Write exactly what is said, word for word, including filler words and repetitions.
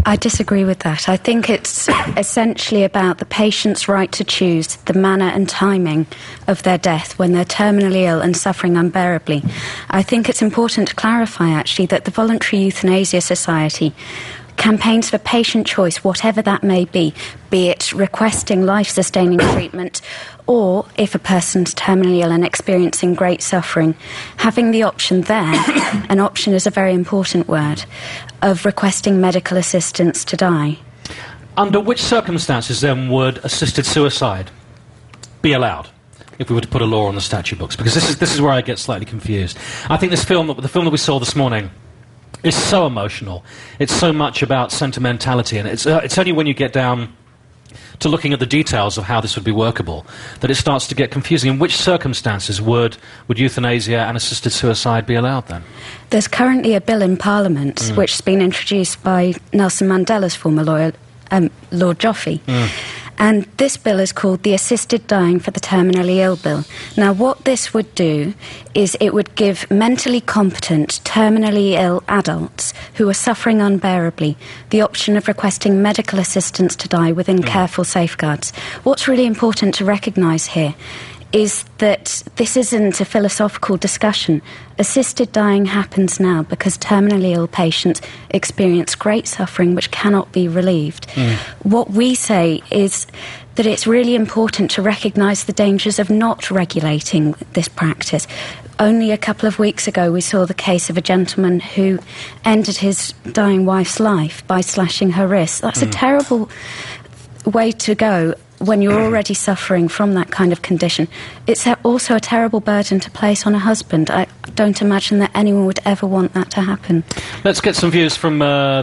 I disagree with that. I think it's essentially about the patient's right to choose the manner and timing of their death when they're terminally ill and suffering unbearably. I think it's important to clarify, actually, that the Voluntary Euthanasia Society campaigns for patient choice, whatever that may be, be it requesting life-sustaining treatment or, if a person's terminally ill and experiencing great suffering, having the option there, an option is a very important word, of requesting medical assistance to die. Under which circumstances, then, would assisted suicide be allowed, if we were to put a law on the statute books? Because this is, this is where I get slightly confused. I think this film, the film that we saw this morning, it's so emotional. It's so much about sentimentality, and it's, uh, it's only when you get down to looking at the details of how this would be workable that it starts to get confusing. In which circumstances would, would euthanasia and assisted suicide be allowed, then? There's currently a bill in Parliament mm. which has been introduced by Nelson Mandela's former lawyer, um, Lord Joffe. Mm. And this bill is called the Assisted Dying for the Terminally Ill Bill. Now, what this would do is it would give mentally competent, terminally ill adults who are suffering unbearably the option of requesting medical assistance to die within mm. careful safeguards. What's really important to recognise here is that this isn't a philosophical discussion. Assisted dying happens now because terminally ill patients experience great suffering which cannot be relieved. Mm. What we say is that it's really important to recognise the dangers of not regulating this practice. Only a couple of weeks ago we saw the case of a gentleman who ended his dying wife's life by slashing her wrist. That's mm. a terrible way to go when you're already suffering from that kind of condition. It's also a terrible burden to place on a husband. I don't imagine that anyone would ever want that to happen. Let's get some views from uh